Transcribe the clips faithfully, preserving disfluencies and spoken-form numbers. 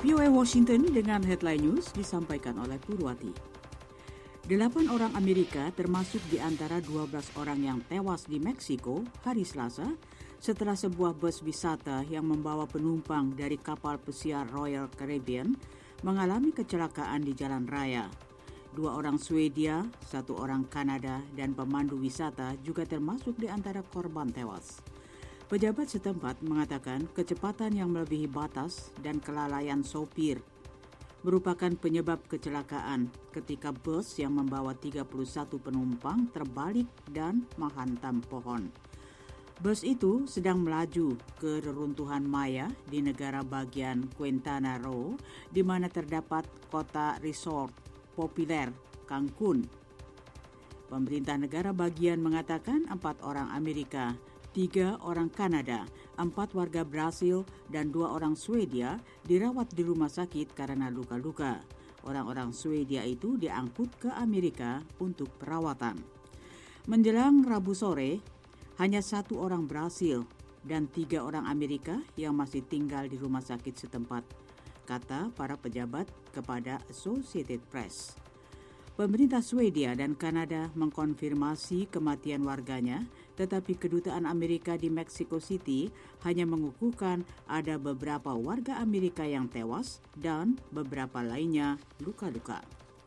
V O A Washington dengan headline news disampaikan oleh Purwati. Delapan orang Amerika termasuk di antara dua belas orang yang tewas di Meksiko hari Selasa setelah sebuah bus wisata yang membawa penumpang dari kapal pesiar Royal Caribbean mengalami kecelakaan di jalan raya. Dua orang Swedia, satu orang Kanada, dan pemandu wisata juga termasuk di antara korban tewas. Pejabat setempat mengatakan kecepatan yang melebihi batas dan kelalaian sopir merupakan penyebab kecelakaan ketika bus yang membawa tiga puluh satu penumpang terbalik dan menghantam pohon. Bus itu sedang melaju ke reruntuhan maya di negara bagian Quintana Roo, di mana terdapat kota resort populer Cancun. Pemerintah negara bagian mengatakan empat orang Amerika, tiga orang Kanada, empat warga Brasil, dan dua orang Swedia dirawat di rumah sakit karena luka-luka. Orang-orang Swedia itu diangkut ke Amerika untuk perawatan. Menjelang Rabu sore, hanya satu orang Brasil dan tiga orang Amerika yang masih tinggal di rumah sakit setempat, kata para pejabat kepada Associated Press. Pemerintah Swedia dan Kanada mengkonfirmasi kematian warganya, tetapi kedutaan Amerika di Mexico City hanya mengukuhkan ada beberapa warga Amerika yang tewas dan beberapa lainnya luka-luka.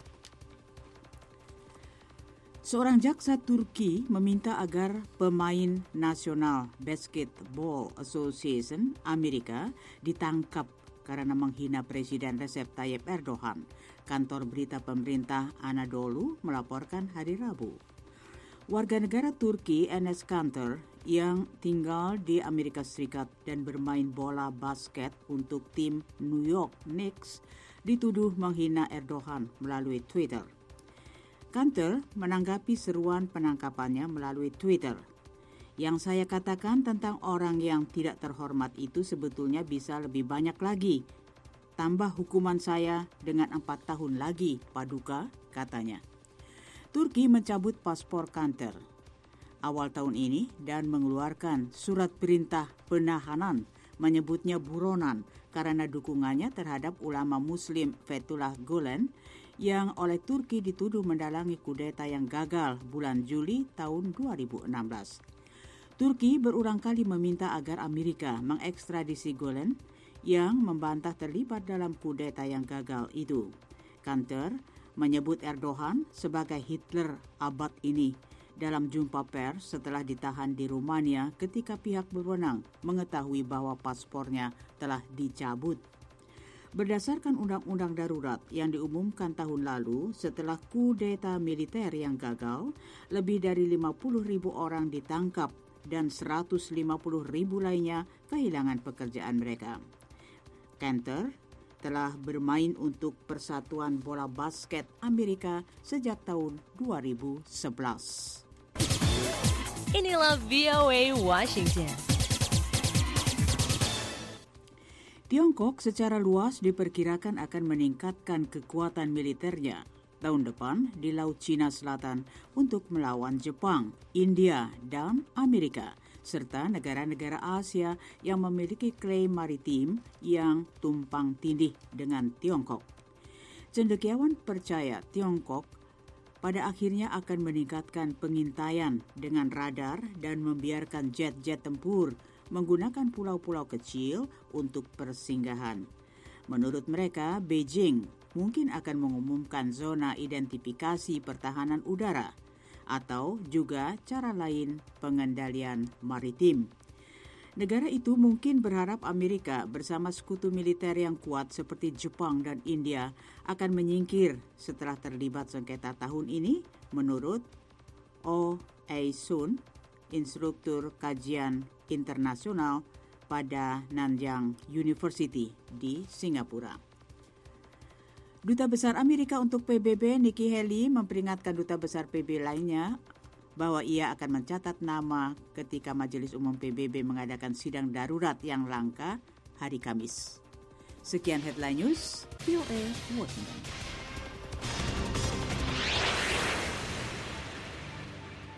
Seorang jaksa Turki meminta agar pemain National Basketball Association Amerika ditangkap karena menghina Presiden Recep Tayyip Erdogan. Kantor berita pemerintah Anadolu melaporkan hari Rabu. Warga negara Turki Enes Kanter yang tinggal di Amerika Serikat dan bermain bola basket untuk tim New York Knicks dituduh menghina Erdogan melalui Twitter. Kanter menanggapi seruan penangkapannya melalui Twitter. Yang saya katakan tentang orang yang tidak terhormat itu sebetulnya bisa lebih banyak lagi. Tambah hukuman saya dengan empat tahun lagi, Paduka, katanya. Turki mencabut paspor Kanter awal tahun ini dan mengeluarkan surat perintah penahanan, menyebutnya buronan karena dukungannya terhadap ulama Muslim Fethullah Gulen yang oleh Turki dituduh mendalangi kudeta yang gagal bulan Juli tahun dua ribu enam belas. Turki berulang kali meminta agar Amerika mengekstradisi Gulen yang membantah terlibat dalam kudeta yang gagal itu. Kanter menyebut Erdogan sebagai Hitler abad ini dalam jumpa pers setelah ditahan di Rumania ketika pihak berwenang mengetahui bahwa paspornya telah dicabut. Berdasarkan undang-undang darurat yang diumumkan tahun lalu setelah kudeta militer yang gagal, lebih dari lima puluh ribu orang ditangkap dan seratus lima puluh ribu lainnya kehilangan pekerjaan mereka. Kanter telah bermain untuk Persatuan Bola Basket Amerika sejak tahun dua ribu sebelas. Inilah V O A Washington. Tiongkok secara luas diperkirakan akan meningkatkan kekuatan militernya tahun depan di Laut Cina Selatan untuk melawan Jepang, India, dan Amerika, serta negara-negara Asia yang memiliki klaim maritim yang tumpang tindih dengan Tiongkok. Cendekiawan percaya Tiongkok pada akhirnya akan meningkatkan pengintaian dengan radar dan membiarkan jet-jet tempur menggunakan pulau-pulau kecil untuk persinggahan. Menurut mereka, Beijing mungkin akan mengumumkan zona identifikasi pertahanan udara atau juga cara lain pengendalian maritim. Negara itu mungkin berharap Amerika bersama sekutu militer yang kuat seperti Jepang dan India akan menyingkir setelah terlibat sengketa tahun ini, menurut Oh Ae-sun, instruktur kajian internasional pada Nanyang University di Singapura. Duta Besar Amerika untuk P B B Nikki Haley memperingatkan Duta Besar P B B lainnya bahwa ia akan mencatat nama ketika Majelis Umum P B B mengadakan sidang darurat yang langka hari Kamis. Sekian Headline News, V O A Washington.